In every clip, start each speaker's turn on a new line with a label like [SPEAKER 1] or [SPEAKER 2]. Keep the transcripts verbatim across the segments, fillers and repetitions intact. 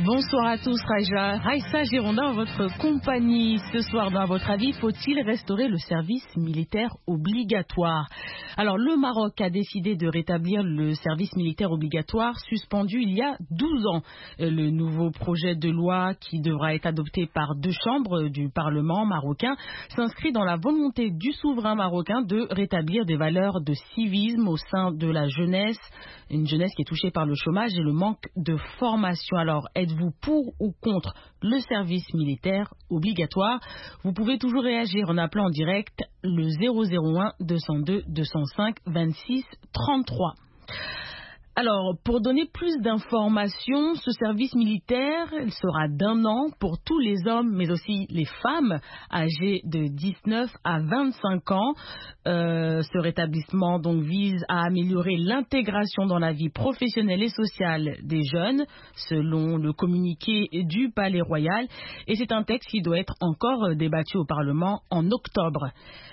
[SPEAKER 1] Bonsoir à tous, Raïja. Raïssa Girondin en votre compagnie. Ce soir, à votre avis, faut-il restaurer le service militaire obligatoire? Alors, le Maroc a décidé de rétablir le service militaire obligatoire suspendu il y a douze ans. Le nouveau projet de loi qui devra être adopté par deux chambres du Parlement marocain s'inscrit dans la volonté du souverain marocain de rétablir des valeurs de civisme au sein de la jeunesse, une jeunesse qui est touchée par le chômage et le manque de formation. Alors, êtes-vous pour ou contre le service militaire obligatoire? Vous pouvez toujours réagir en appelant en direct le zéro zéro un deux zéro deux deux zéro cinq vingt-six trente-trois. Alors, pour donner plus d'informations, ce service militaire il sera d'un an pour tous les hommes, mais aussi les femmes âgées de dix-neuf à vingt-cinq ans. Euh, ce rétablissement donc vise à améliorer l'intégration dans la vie professionnelle et sociale des jeunes, selon le communiqué du Palais Royal. Et c'est un texte qui doit être encore débattu au Parlement en octobre.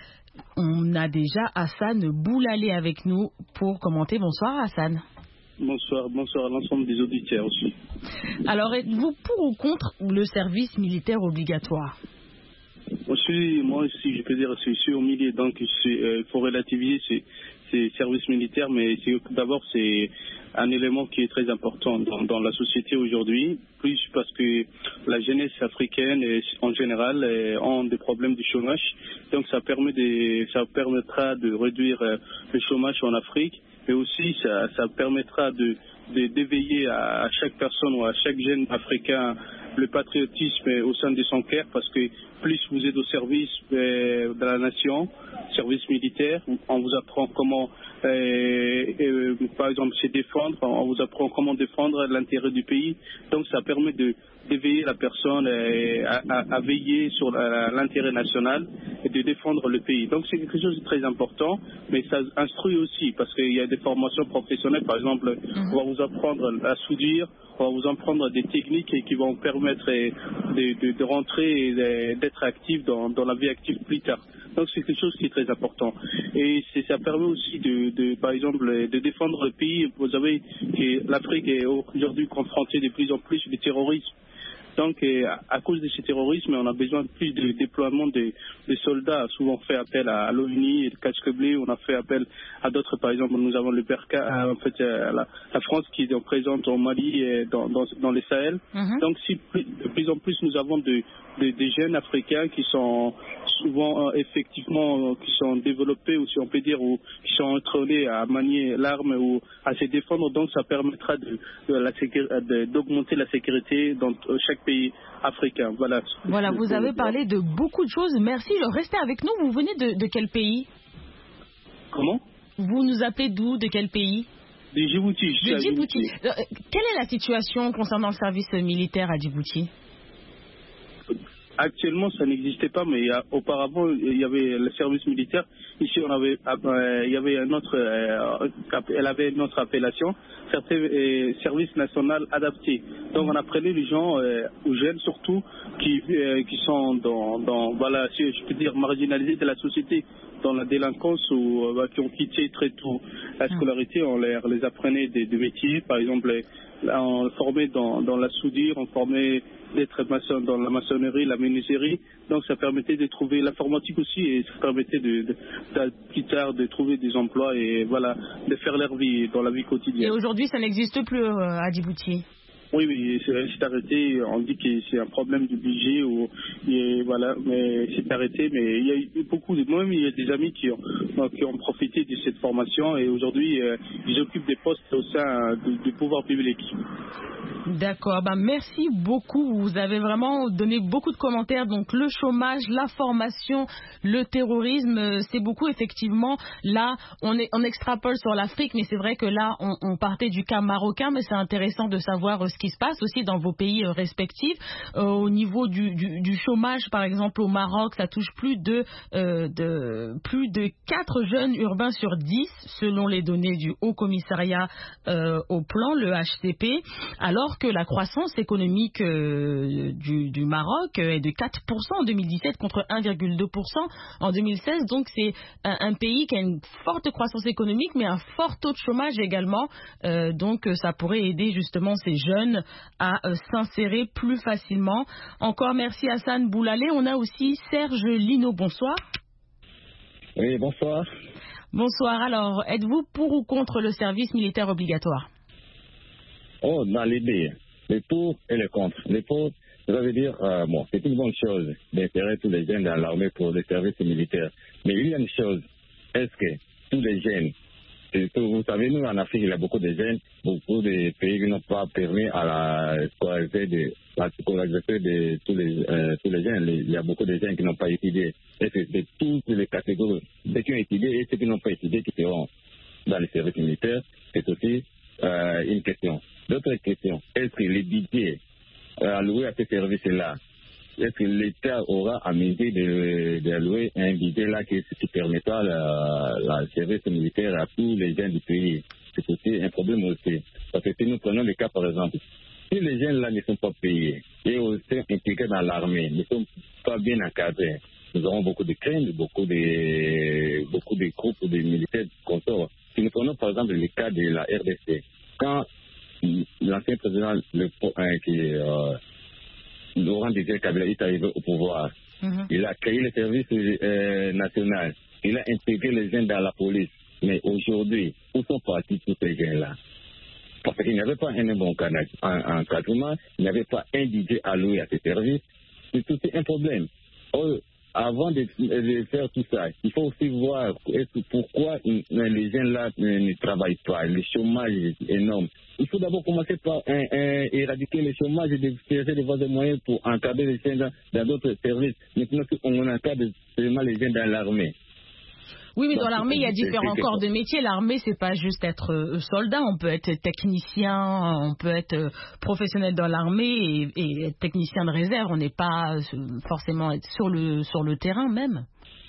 [SPEAKER 1] On a déjà Hassan Boulalé avec nous pour commenter. Bonsoir Hassan.
[SPEAKER 2] Bonsoir, bonsoir à l'ensemble des auditeurs aussi.
[SPEAKER 1] Alors, êtes-vous pour ou contre le service militaire obligatoire?
[SPEAKER 2] Moi, je suis, moi aussi, je peux dire, je suis au milieu, donc il euh, faut relativiser ces, ces services militaires, mais d'abord, c'est un élément qui est très important dans, dans la société aujourd'hui, plus parce que la jeunesse africaine, en général, ont des problèmes de chômage, donc ça, permet de, ça permettra de réduire le chômage en Afrique. Et aussi, ça, ça permettra de, de, d'éveiller à, à chaque personne ou à chaque jeune africain le patriotisme au sein de son cœur, parce que plus vous êtes au service euh, de la nation, service militaire, on vous apprend comment, euh, euh, par exemple, se défendre, on vous apprend comment défendre l'intérêt du pays. Donc, ça permet de d'éveiller la personne euh, à, à, à veiller sur la, l'intérêt national et de défendre le pays. Donc c'est quelque chose de très important, mais ça instruit aussi, parce qu'il y a des formations professionnelles, par exemple, mm-hmm. on va vous apprendre à soudure, on va vous apprendre des techniques qui vont permettre de, de, de rentrer et d'être actif dans, dans la vie active plus tard. Donc c'est quelque chose qui est très important. Et c'est, ça permet aussi de, de, par exemple, de défendre le pays. Vous savez que l'Afrique est aujourd'hui confrontée de plus en plus au terrorisme. Donc, à cause de ce terrorisme, on a besoin de plus de déploiement de, de soldats. Souvent, on fait appel à l'ONU et le Casque-Bleu. On a fait appel à d'autres. Par exemple, nous avons le Berca, en fait, la, la France qui est présente au Mali et dans, dans, dans les Sahel. Mm-hmm. Donc, si plus, de plus en plus nous avons de, de, des jeunes Africains qui sont souvent, euh, effectivement, euh, qui sont développés, ou si on peut dire, ou qui sont entraînés à manier l'arme ou à se défendre, donc ça permettra de, de la sécur- de, d'augmenter la sécurité dans euh, chaque pays africain. Voilà.
[SPEAKER 1] Voilà, vous avez parlé de beaucoup de choses. Merci. Restez avec nous. Vous venez de, de quel pays?
[SPEAKER 2] Comment?
[SPEAKER 1] Vous nous appelez d'où? De quel pays?
[SPEAKER 2] De Djibouti.
[SPEAKER 1] De Djibouti. Quelle est la situation concernant le service militaire à Djibouti?
[SPEAKER 2] Actuellement, ça n'existait pas, mais il y a, auparavant, il y avait le service militaire. Ici, on avait, euh, il y avait un autre, euh, elle avait une autre appellation, certains euh, service national adapté. Donc, on apprenait les gens, euh, aux jeunes surtout, qui, euh, qui sont dans, dans, voilà, si je peux dire, marginalisés de la société, dans la délinquance ou euh, qui ont quitté très tôt la scolarité. On les, les apprenait des, des métiers, par exemple, on formait dans, dans la soudure, on formait d'être maçon dans la maçonnerie, la menuiserie. Donc ça permettait de trouver l'informatique aussi, et ça permettait de, de, de, plus tard de trouver des emplois et voilà, de faire leur vie dans la vie quotidienne.
[SPEAKER 1] Et aujourd'hui, ça n'existe plus euh, à Djibouti?
[SPEAKER 2] Oui, oui, c'est, c'est arrêté. On dit que c'est un problème du budget, ou et voilà, mais c'est arrêté. Mais il y a eu beaucoup de, moi-même, il y a des amis qui ont, qui ont profité de cette formation, et aujourd'hui, euh, ils occupent des postes au sein du, du pouvoir public.
[SPEAKER 1] D'accord, ben merci beaucoup. Vous avez vraiment donné beaucoup de commentaires. Donc le chômage, la formation, le terrorisme, c'est beaucoup effectivement. Là, on, est, on extrapole sur l'Afrique, mais c'est vrai que là, on, on partait du cas marocain, mais c'est intéressant de savoir euh, ce qui se passe aussi dans vos pays euh, respectifs. Euh, au niveau du, du, du chômage, par exemple, au Maroc, ça touche plus de, euh, de plus de quatre jeunes urbains sur dix, selon les données du Haut Commissariat euh, au plan, le H C P, alors que la croissance économique euh, du, du Maroc est de quatre pour cent en deux mille dix-sept contre un virgule deux pour cent en deux mille seize. Donc c'est un, un pays qui a une forte croissance économique, mais un fort taux de chômage également. Euh, donc ça pourrait aider justement ces jeunes jeunes à euh, s'insérer plus facilement. Encore merci Hassan Boulalé. On a aussi Serge Lino. Bonsoir.
[SPEAKER 3] Oui, bonsoir.
[SPEAKER 1] Bonsoir. Alors, êtes-vous pour ou contre le service militaire obligatoire?
[SPEAKER 3] Oh, dans l'idée, les pour et les contre. Les pour, ça veut dire, euh, bon, c'est une bonne chose d'insérer tous les jeunes dans l'armée pour le service militaire. Mais il y a une chose, est-ce que tous les jeunes, vous savez, nous en Afrique, il y a beaucoup de jeunes, beaucoup de pays qui n'ont pas permis à la scolarité de, la scolarité de tous les, euh, tous les jeunes. Il y a beaucoup de jeunes qui n'ont pas étudié. Et c'est de toutes les catégories, ceux qui ont étudié et ceux qui n'ont pas étudié qui seront dans le service militaire. C'est aussi euh, une question. D'autres questions, est-ce que les budgets euh, alloués à ces services-là, est-ce que l'État aura à miser d'allouer un budget là qui, qui permettra le service militaire à tous les jeunes du pays? C'est aussi un problème aussi. Parce que si nous prenons le cas, par exemple, si les jeunes là ne sont pas payés et aussi intégrés dans l'armée, ne sont pas bien encadrés, nous aurons beaucoup de craintes, beaucoup de, beaucoup de groupes de militaires consorts. Si nous prenons par exemple le cas de la R D C, quand l'ancien président le, hein, qui euh, Laurent Désiré Kabila est arrivé au pouvoir, mm-hmm. il a créé le service euh, national, il a intégré les jeunes dans la police. Mais aujourd'hui, où sont partis tous ces jeunes-là? Parce qu'il n'y avait pas un bon encadrement, il n'y avait pas un budget alloué à ces services. C'est tout un problème. Or, avant de, de faire tout ça, il faut aussi voir pourquoi les jeunes là ne, ne travaillent pas. Le chômage est énorme. Il faut d'abord commencer par un, un, éradiquer le chômage et de chercher des voies de moyens pour encadrer les jeunes dans d'autres services. Maintenant, on encadre seulement les jeunes dans l'armée.
[SPEAKER 1] Oui, mais dans l'armée, il y a différents corps de métier. L'armée, c'est pas juste être euh, soldat. On peut être technicien, on peut être euh, professionnel dans l'armée et, et être technicien de réserve. On n'est pas euh, forcément être sur le sur le terrain même.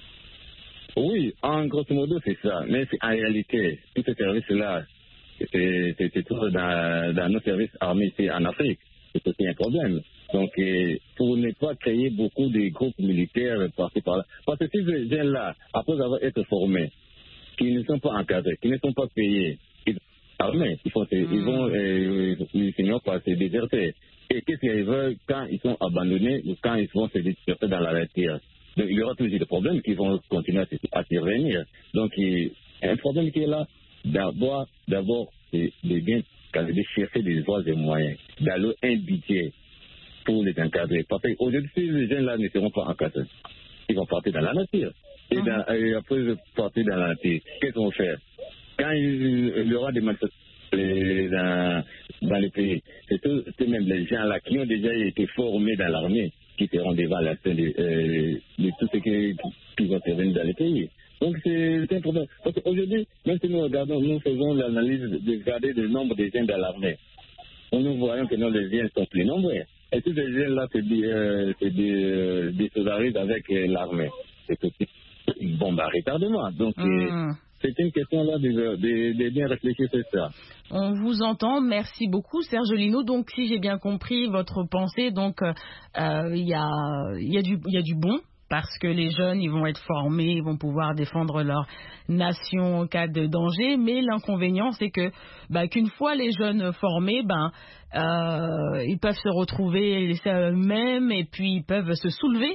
[SPEAKER 3] Oui, en grosso modo, c'est ça. Mais en réalité, tous ces services-là, c'est tout dans, dans nos services armés ici en Afrique. C'est aussi un problème. Donc, euh, pour ne pas créer beaucoup de groupes militaires par-ci par-là. Parce que si ces jeunes-là, après avoir été formés, qui ne sont pas encadrés, qui ne sont pas payés, ils sont armés, ils, font, mmh. ils vont euh, ils finiront par se déserter. Et qu'est-ce qu'ils veulent quand ils sont abandonnés ou quand ils vont se déserter dans la nature? Donc, il y aura toujours des problèmes qui vont continuer à survenir. Donc, il y a un problème qui est là. D'abord, d'abord, c'est de bien de chercher des voies et moyens, d'allouer un budget pour les encadrer. Parce qu'aujourd'hui, si les jeunes là ne seront pas encadrés, ils vont partir dans la nature. Et, dans, et après partir dans la nature, qu'est-ce qu'on va faire? Quand il, il y aura des manifestations dans, dans les pays, c'est tout, même les gens là qui ont déjà été formés dans l'armée qui seront devant la scène de, euh, de tout ce qui, qui vont intervenir dans les pays. Donc c'est un problème. Parce qu'aujourd'hui, même si nous regardons, nous faisons l'analyse de regarder le nombre de jeunes dans l'armée, nous voyons que nos les jeunes sont plus nombreux. Et tous ces jeunes-là se euh, euh, désolidarisent avec euh, l'armée. C'est aussi une bombe à retardement. Donc mmh. euh, c'est une question là de, de, de bien réfléchir sur ça.
[SPEAKER 1] On vous entend, merci beaucoup Serge Lino. Donc si j'ai bien compris votre pensée, donc il euh, y, a, y, a du, y a du bon. Parce que les jeunes, ils vont être formés, ils vont pouvoir défendre leur nation en cas de danger. Mais l'inconvénient, c'est que bah, qu'une fois les jeunes formés, ben, euh, ils peuvent se retrouver eux-mêmes et puis ils peuvent se soulever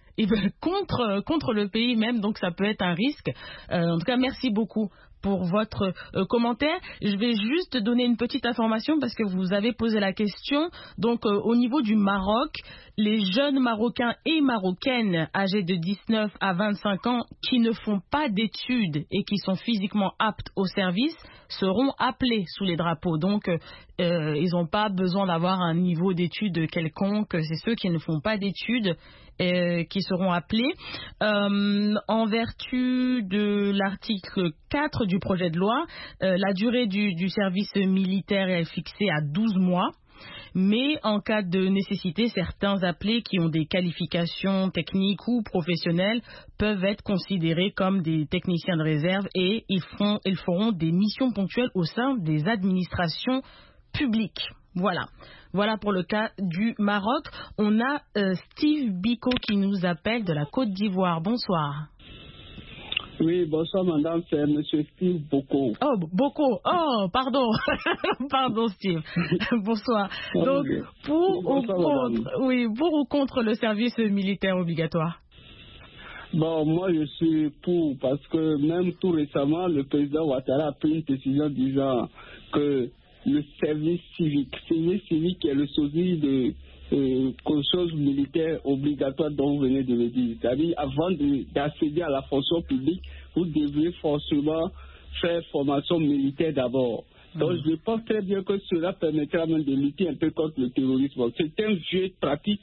[SPEAKER 1] contre, contre le pays même. Donc ça peut être un risque. Euh, en tout cas, merci beaucoup pour votre euh, commentaire. Je vais juste donner une petite information parce que vous avez posé la question. Donc euh, au niveau du Maroc, les jeunes Marocains et Marocaines âgés de dix-neuf à vingt-cinq ans qui ne font pas d'études et qui sont physiquement aptes au service seront appelés sous les drapeaux. Donc euh, ils n'ont pas besoin d'avoir un niveau d'études quelconque. C'est ceux qui ne font pas d'études Euh, qui seront appelés euh, en vertu de l'article quatre du projet de loi. Euh, la durée du, du service militaire est fixée à douze mois, mais en cas de nécessité, certains appelés qui ont des qualifications techniques ou professionnelles peuvent être considérés comme des techniciens de réserve et ils, font, ils feront des missions ponctuelles au sein des administrations publiques. Voilà. Voilà pour le cas du Maroc. On a euh, Steve Biko qui nous appelle de la Côte d'Ivoire. Bonsoir.
[SPEAKER 4] Oui, bonsoir madame, c'est monsieur Steve Boko.
[SPEAKER 1] Oh, Boko, oh, pardon, pardon Steve, bonsoir. Donc, pour bonsoir, ou contre, madame. Oui, pour ou contre le service militaire obligatoire?
[SPEAKER 4] Bon, moi je suis pour, parce que même tout récemment, le président Ouattara a pris une décision disant que le service civique, service civique est le sosie de euh, chose militaire obligatoire dont vous venez de le dire. C'est-à-dire, avant d'accéder à la fonction publique, vous devez forcément faire formation militaire d'abord. Donc, mmh. je pense très bien que cela permettra même de lutter un peu contre le terrorisme. C'est un jeu pratique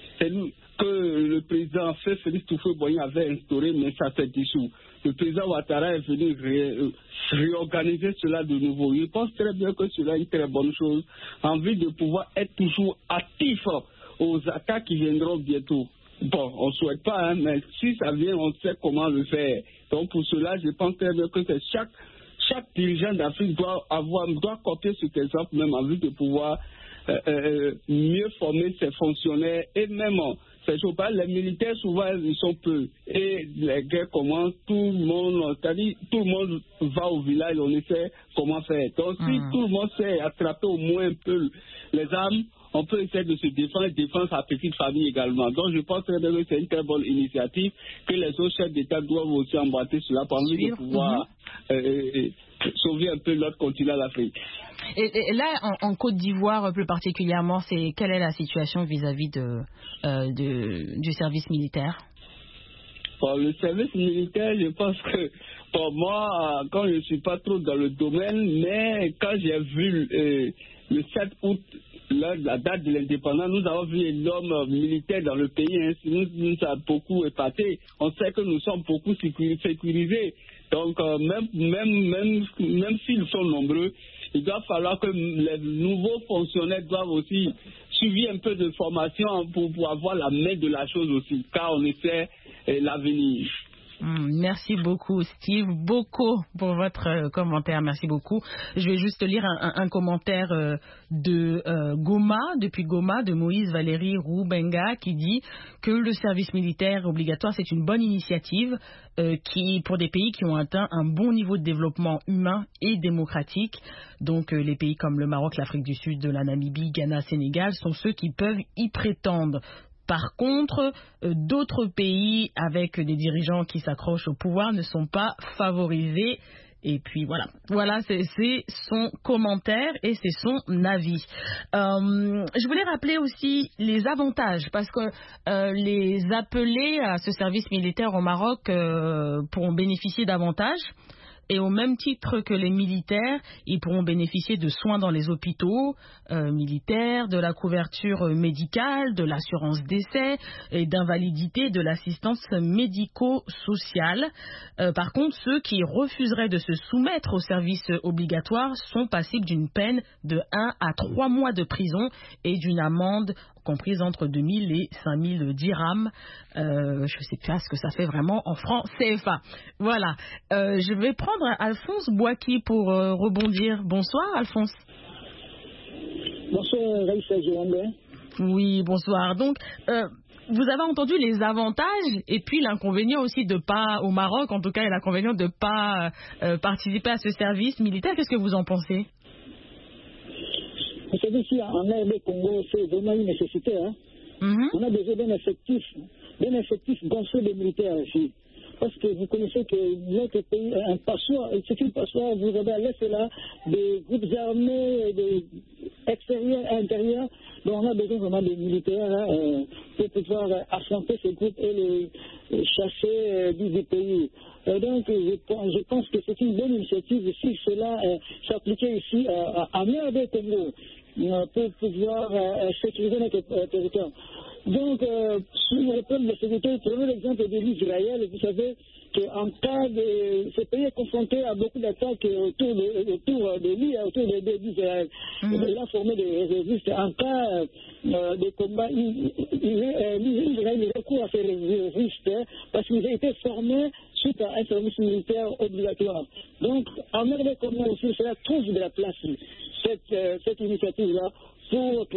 [SPEAKER 4] que le président Félix Houphouët-Boigny avait instauré, mais ça s'est dissous. Le président Ouattara est venu ré, euh, réorganiser cela de nouveau. Je pense très bien que cela est une très bonne chose, en vue de pouvoir être toujours actif aux attaques qui viendront bientôt. Bon, on ne souhaite pas, hein, mais si ça vient, on sait comment le faire. Donc pour cela, je pense très bien que c'est chaque, chaque dirigeant d'Afrique doit avoir, doit copier cet exemple même en vue de pouvoir euh, euh, mieux former ses fonctionnaires et même c'est pas les militaires souvent ils sont peu et les guerres commencent, tout le monde, c'est-à-dire tout le monde va au village, on essaie comment faire. Donc si mmh. tout le monde sait attraper au moins un peu les armes, on peut essayer de se défendre, défendre sa petite famille également. Donc je pense très bien que c'est une très bonne initiative, que les autres chefs d'État doivent aussi emboîter cela pour envie de pouvoir mmh. euh, sauver un peu notre continent, l'Afrique.
[SPEAKER 1] Et, et là, en, en Côte d'Ivoire plus particulièrement, c'est quelle est la situation vis-à-vis de, euh, de, du service militaire?
[SPEAKER 4] Bon, le service militaire, je pense que pour moi, quand je ne suis pas trop dans le domaine, mais quand j'ai vu euh, le sept août, la, la date de l'indépendance, nous avons vu l'homme militaire dans le pays, hein, nous, nous a beaucoup épaté. On sait que nous sommes beaucoup sécurisés. Donc, euh, même, même, même, même s'ils sont nombreux, il doit falloir que les nouveaux fonctionnaires doivent aussi suivre un peu de formation pour, pour avoir la main de la chose aussi, car on essaie eh, l'avenir.
[SPEAKER 1] Mmh, merci beaucoup Steve Boko pour votre euh, commentaire, merci beaucoup. Je vais juste lire un, un, un commentaire euh, de euh, Goma, depuis Goma, de Moïse Valérie Roubenga, qui dit que le service militaire obligatoire c'est une bonne initiative euh, qui, pour des pays qui ont atteint un bon niveau de développement humain et démocratique. Donc euh, les pays comme le Maroc, l'Afrique du Sud, la Namibie, Ghana, Sénégal sont ceux qui peuvent y prétendre. Par contre, euh, d'autres pays avec des dirigeants qui s'accrochent au pouvoir ne sont pas favorisés. Et puis voilà, voilà, c'est, c'est son commentaire et c'est son avis. Euh, je voulais rappeler aussi les avantages, parce que euh, les appelés à ce service militaire au Maroc euh, pourront bénéficier d'avantages. Et au même titre que les militaires, ils pourront bénéficier de soins dans les hôpitaux euh, militaires, de la couverture médicale, de l'assurance décès et d'invalidité, de l'assistance médico-sociale. Euh, par contre, ceux qui refuseraient de se soumettre au service obligatoire sont passibles d'une peine de un à trois mois de prison et d'une amende comprise entre deux mille et cinq mille dirhams. Euh, je ne sais pas ce que ça fait vraiment en francs C F A. Voilà. Euh, je vais prendre Alphonse Boaki pour euh, rebondir. Bonsoir, Alphonse.
[SPEAKER 5] Bonsoir, Raïssa Girondin.
[SPEAKER 1] Oui, bonsoir. Donc, euh, vous avez entendu les avantages et puis l'inconvénient aussi de pas, au Maroc en tout cas, et l'inconvénient de ne pas euh, participer à ce service militaire. Qu'est-ce que vous en pensez?
[SPEAKER 5] Vous savez, ici, en R D Congo, c'est vraiment une nécessité. Hein? Mm-hmm. On a besoin d'un effectif, d'un effectif gonflé de militaires ici. Parce que vous connaissez que notre pays est un passoire, c'est une passoire, vous avez à l'est là des groupes armés, des extérieurs et intérieurs. Donc on a besoin vraiment des militaires hein, euh, pour pouvoir euh, affronter ces groupes et les, les chasser euh, du pays. Euh, donc je, je pense que c'est une bonne initiative si cela euh, s'appliquait ici euh, en R D Congo euh, pour pouvoir euh, sécuriser notre euh, territoire. Donc, euh, sur le plan de la sécurité, prenons l'exemple de l'Israël, vous savez qu'en cas de... Ce pays est confronté à beaucoup d'attaques autour de, autour de lui, autour de, de l'Israël. Mm-hmm. Il a formé des réservistes. En cas euh, de combat, l'Israël recourt à ces réservistes parce qu'ils ont été formés suite à un service militaire obligatoire. Donc, en R D Congo aussi, cela trouve de la place, cette, euh, cette initiative-là, pour que,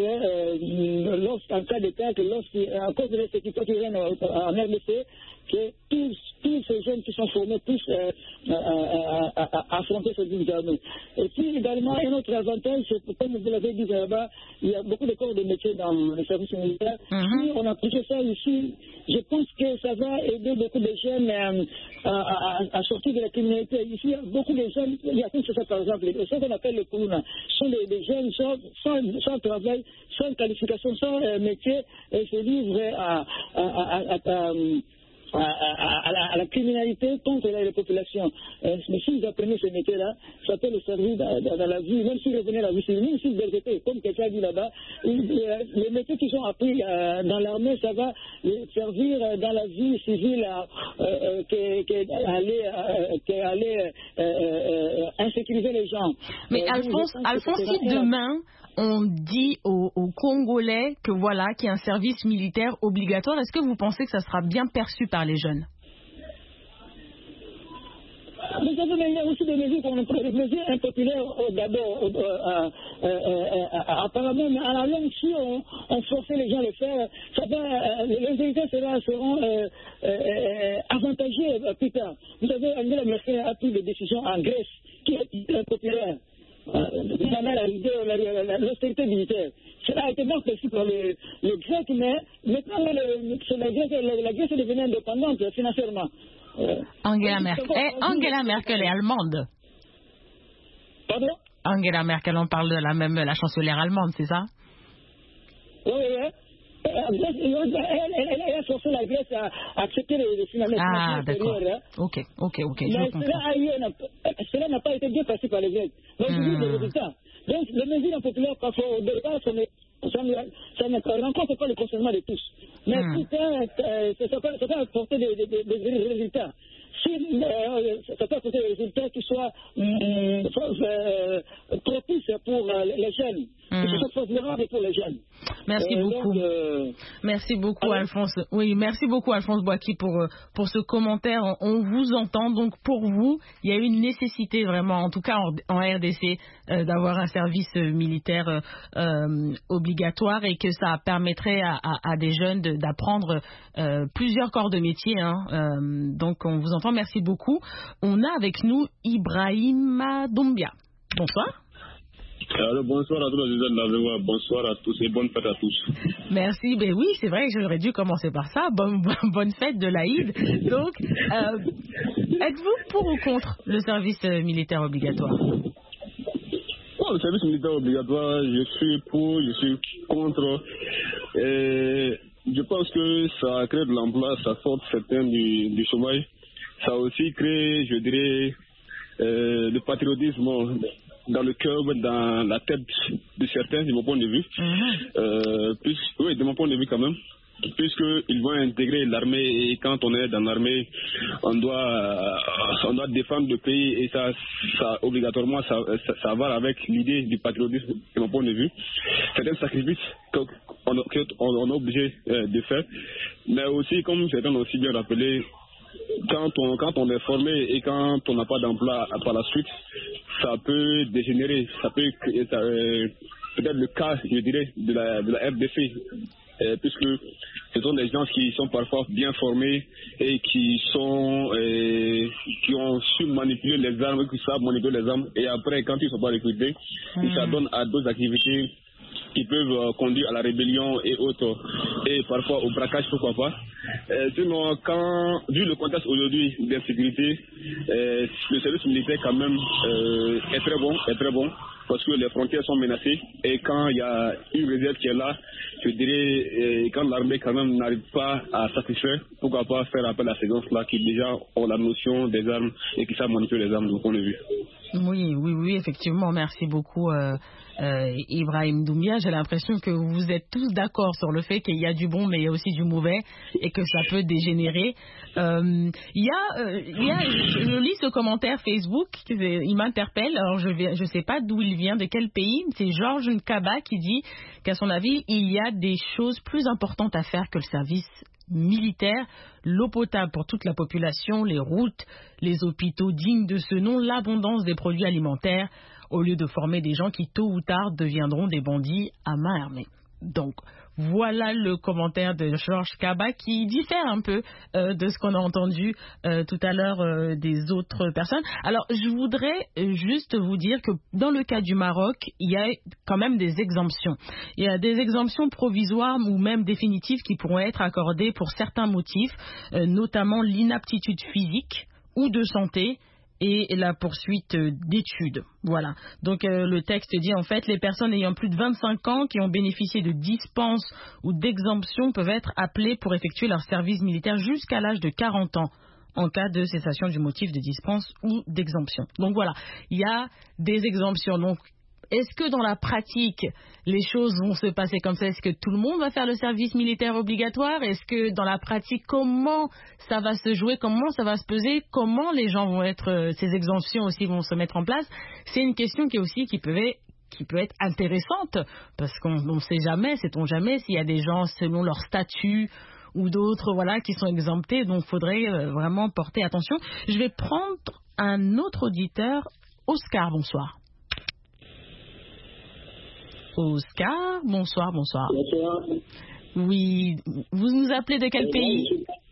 [SPEAKER 5] euh, en cas d'attaque, à cause de l'insécurité qui viennent en R D C, que tous tous ces jeunes qui sont formés puissent euh, à, à, à, à affronter cette vie armée. Et puis également, un autre avantage, c'est comme vous l'avez dit là-bas, il y a beaucoup de corps de métier dans le service militaire. Mm-hmm. Si on applique ça ici, je pense que ça va aider beaucoup de jeunes euh, à, à, à sortir de la criminalité. Ici, il y a beaucoup de jeunes, il y a tout ça par exemple, ce qu'on appelle les Koulouna, sont des, des jeunes sans, sans, sans travail, sans qualification, sans euh, métier, et se livrent à, à, à, à, à À, à, à, la, à la criminalité contre les populations. Euh, mais s'ils apprenaient ce métier-là, ça peut les servir dans, dans, dans la vie, même s'ils revenaient à la vie civile, même s'ils désertaient, comme quelqu'un a dit là-bas, les métiers qu'ils ont appris euh, dans l'armée, ça va les servir dans la vie civile qu'aller euh, euh, euh, insécuriser les gens.
[SPEAKER 1] Mais euh, Alphonse, Alphonse si demain on dit aux, aux Congolais que voilà, qu'il y a un service militaire obligatoire, est-ce que vous pensez que ça sera bien perçu par les jeunes?
[SPEAKER 5] Vous savez, il y a aussi des mesures qu'on peut des mesures impopulaires d'abord, euh, euh, euh, euh, apparemment, mais à la longue, si on, on forçait les gens à le faire, ça va, euh, les militaires seront, seront euh, euh, avantagés euh, plus tard. Vous savez, Angela Merkel a pris des décisions en Grèce qui est impopulaire. L'austérité militaire. Cela a été bien perçu par les, les Grecs, mais maintenant le, la, Grèce, la, la Grèce est devenue indépendante financièrement. Euh,
[SPEAKER 1] Angela Merkel. Eh, Angela Merkel est allemande.
[SPEAKER 5] Pardon?
[SPEAKER 1] Angela Merkel, on parle de la même, la chancelière allemande, c'est ça?
[SPEAKER 5] Oui, oui, oui. Elle, elle, elle a forcé la Grèce à accepter les, les financements.
[SPEAKER 1] Ah, d'accord. Hein. Ok, ok, ok.
[SPEAKER 5] Mais cela n'a pas été bien passé par les Grecs. Donc, mmh. des résultats. Donc, les mesures impopulaires, parfois, au départ, ça ne, ça ne, ça ne rencontre pas le consentement de tous. Mais mmh. tout euh, ça, ça, peut, ça peut apporter des, des, des, des résultats. Si euh, ça peut apporter des résultats qui soient euh, euh, propices pour euh, les jeunes, mmh. qui soient favorables pour les jeunes.
[SPEAKER 1] Merci euh, beaucoup. Donc, euh... Merci beaucoup, alors, Alphonse. Oui, merci beaucoup, Alphonse Boaki, pour, pour ce commentaire. On, on vous entend. Donc, pour vous, il y a une nécessité vraiment, en tout cas en, en R D C, euh, d'avoir un service militaire euh, euh, obligatoire et que ça permettrait à, à, à des jeunes de, d'apprendre euh, plusieurs corps de métier. Hein. Euh, donc, on vous entend. Merci beaucoup. On a avec nous Ibrahima Doumbia. Bonsoir.
[SPEAKER 6] Alors, bonsoir à tous les jeunes, bonsoir à tous et bonne fête à tous.
[SPEAKER 1] Merci, ben oui, c'est vrai que j'aurais dû commencer par ça. Bonne, bonne fête de l'Aïd. Donc, euh, êtes-vous pour ou contre le service militaire obligatoire?
[SPEAKER 6] Oh, le service militaire obligatoire, je suis pour, je suis contre. Et je pense que ça crée de l'emploi, ça sort certains du, du chômage. Ça aussi crée, je dirais, euh, le patriotisme dans le cœur, dans la tête de certains, de mon point de vue. Mm-hmm. Euh, plus, oui, de mon point de vue quand même. Puisqu'ils vont intégrer l'armée et quand on est dans l'armée, on doit, on doit défendre le pays et ça, ça obligatoirement, ça, ça, ça va avec l'idée du patriotisme de mon point de vue. C'est un sacrifice qu'on on est obligé de faire. Mais aussi, comme certains ont aussi bien rappelé, Quand on, quand on est formé et quand on n'a pas d'emploi par la suite, ça peut dégénérer. Ça peut ça, euh, peut-être le cas, je dirais, de la, de la R D C, euh, puisque ce sont des gens qui sont parfois bien formés et qui sont euh, qui ont su manipuler les armes, qui savent manipuler les armes, et après, quand ils ne sont pas recrutés, mmh. ils s'adonnent à d'autres activités qui peuvent euh, conduire à la rébellion et autres, et parfois au braquage, pourquoi pas. Euh, sinon, quand, vu le contexte aujourd'hui d'insécurité, euh, le service militaire quand même euh, est très bon, est très bon, parce que les frontières sont menacées, et quand il y a une réserve qui est là, je dirais, euh, quand l'armée quand même n'arrive pas à satisfaire, pourquoi pas faire appel à ces gens-là qui déjà ont la notion des armes et qui savent manipuler les armes, de mon vue.
[SPEAKER 1] Oui, oui, oui, effectivement. Merci beaucoup, euh, euh, Ibrahim Doumbia. J'ai l'impression que vous êtes tous d'accord sur le fait qu'il y a du bon, mais il y a aussi du mauvais, et que ça peut dégénérer. Euh, il y a, euh, il y a, je lis ce commentaire Facebook, il m'interpelle. Alors je ne je sais pas d'où il vient, de quel pays. C'est Georges Nkaba qui dit qu'à son avis, il y a des choses plus importantes à faire que le service militaire, l'eau potable pour toute la population, les routes, les hôpitaux dignes de ce nom, l'abondance des produits alimentaires, au lieu de former des gens qui tôt ou tard deviendront des bandits à main armée. Donc, voilà le commentaire de Georges Kaba qui diffère un peu euh, de ce qu'on a entendu euh, tout à l'heure euh, des autres personnes. Alors, je voudrais juste vous dire que dans le cas du Maroc, il y a quand même des exemptions. Il y a des exemptions provisoires ou même définitives qui pourront être accordées pour certains motifs, euh, notamment l'inaptitude physique ou de santé et la poursuite d'études. Voilà. Donc euh, le texte dit en fait les personnes ayant plus de vingt-cinq ans qui ont bénéficié de dispenses ou d'exemptions peuvent être appelées pour effectuer leur service militaire jusqu'à l'âge de quarante ans en cas de cessation du motif de dispense ou d'exemption. Donc voilà, il y a des exemptions. Donc est-ce que dans la pratique, les choses vont se passer comme ça? Est-ce que tout le monde va faire le service militaire obligatoire? Est-ce que dans la pratique, comment ça va se jouer? Comment ça va se peser? Comment les gens vont être, ces exemptions aussi vont se mettre en place? C'est une question qui est aussi qui peut être, qui peut être intéressante parce qu'on ne sait jamais, sait-on jamais s'il y a des gens selon leur statut ou d'autres voilà qui sont exemptés. Donc, il faudrait vraiment porter attention. Je vais prendre un autre auditeur. Oscar, bonsoir. Oscar, bonsoir, bonsoir.
[SPEAKER 7] Bonsoir.
[SPEAKER 1] Oui, vous nous appelez de quel pays?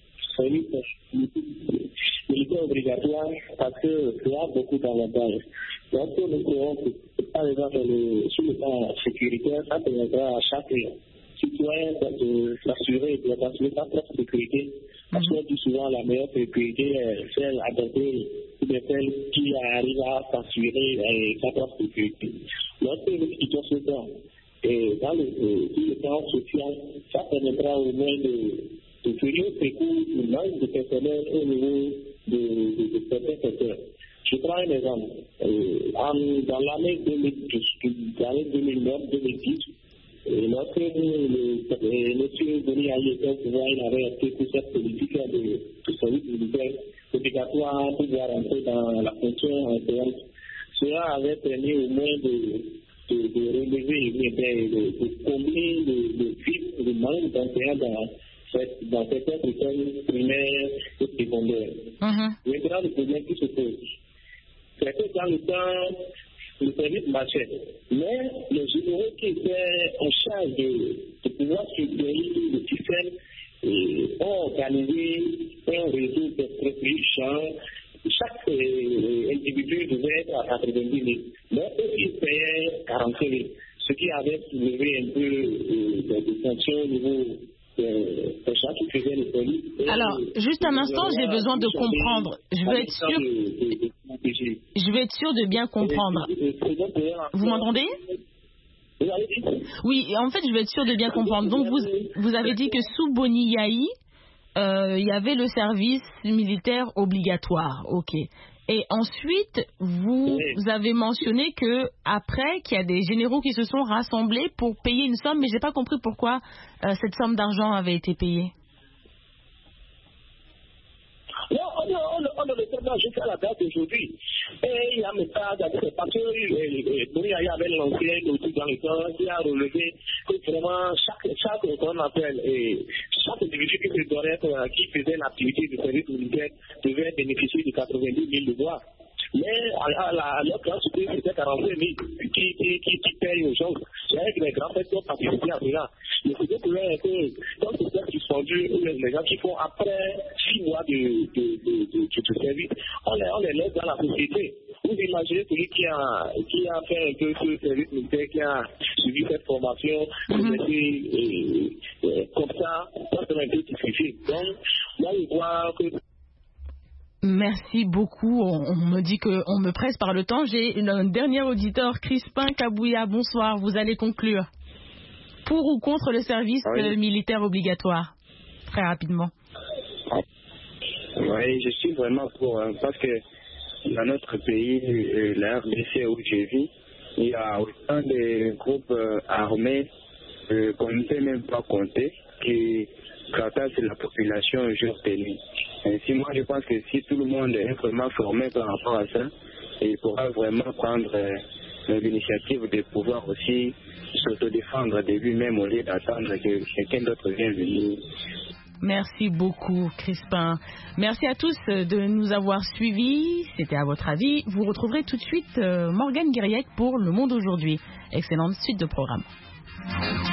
[SPEAKER 7] Militaire obligatoire parce que il y a beaucoup d'avantages. Donc, nous croyons que, par exemple, le, sur le plan sécuritaire, ça permettra à chaque citoyen de s'assurer de d'assurer sa propre sécurité. Parce qu'on dit souvent la meilleure sécurité, c'est celle adoptée de celle qui arrive à s'assurer sa propre sécurité. Lorsque nous quittons ce temps, et dans le, euh, le temps social, ça permettra au moins de, de faire un secours du manque de personnel au niveau de, de, de certains secteurs. Je prends un exemple. Euh, en, dans l'année deux mille neuf deux mille dix, lorsque le monsieur Denis Ali était au pouvoir, il avait opté pour cette politique de, de service militaire obligatoire pour pouvoir rentrer dans la fonction interne. Cela avait permis au moins de, de, de relever, de, de, de combler le, le vide, le manque d'intérêt dans, cette, dans certains systèmes primaires et secondaires. Uh-huh. Maintenant, le problème qui se pose, c'est que dans le temps, le service marchait. Mais les généraux qui étaient en charge de, de pouvoir surveiller le système et ont organisé un réseau de prescriptions. Chaque euh, individu devait être à quatre-vingt-dix mille. Mais eux, ils payaient quarante mille. Ce qui avait soulevé un peu euh, des sanctions au niveau des gens qui faisaient le service.
[SPEAKER 1] Alors, juste un instant, j'ai besoin de comprendre. Je veux être sûr. De, de, de, je veux être sûr de bien comprendre. Vous m'entendez? Oui, en fait, je veux être sûr de bien comprendre. Donc, vous, vous avez dit que sous Boni Yahi, il euh, y avait le service militaire obligatoire, ok. Et ensuite, vous, oui. vous avez mentionné que après, qu'il y a des généraux qui se sont rassemblés pour payer une somme, mais j'ai pas compris pourquoi euh, cette somme d'argent avait été payée.
[SPEAKER 7] Non, on, on, on, on ne le sait pas jusqu'à la date d'aujourd'hui. Et il y a maintenant, parce que Boni Yahi avait lancé le truc dans le temps, qui a relevé que vraiment chaque, chaque qu'on appelle, et chaque individu qui se donnait, qui faisait l'activité du service militaire devait bénéficier de quatre-vingt-dix mille de droits. Mais à, à, à leur classe, c'était quarante-cinq mille qui, qui, qui, qui payent aux gens. C'est avec les grands faits qui ont participé à cela. Le second problème est que dans ce système suspendu, les gens qui font après six mois de, de, de, de, de, de service, on les, on les laisse dans la société. Vous imaginez celui qui a, qui a fait un peu ce service militaire, qui a suivi cette formation, mm-hmm. et, et, et, comme ça, ça serait un peu difficile. Donc, là, on voit que.
[SPEAKER 1] Merci beaucoup. On, on me dit qu'on me presse par le temps. J'ai un dernier auditeur, Crispin Kabouya. Bonsoir. Vous allez conclure. Pour ou contre le service oui. euh, militaire obligatoire? Très rapidement.
[SPEAKER 8] Oui, je suis vraiment pour. Hein, parce que dans notre pays, euh, la R D C où je vis, il y a autant de groupes euh, armés euh, qu'on ne peut même pas compter qui rattrapent la population jour et nuit. Ainsi, moi, je pense que si tout le monde est vraiment formé par rapport à ça, il pourra vraiment prendre euh, l'initiative de pouvoir aussi s'autodéfendre de lui-même au lieu d'attendre que quelqu'un d'autre vienne venir.
[SPEAKER 1] Merci beaucoup, Crispin. Merci à tous de nous avoir suivis. C'était à votre avis. Vous retrouverez tout de suite euh, Morgane Guiriec pour Le Monde aujourd'hui. Excellente suite de programme.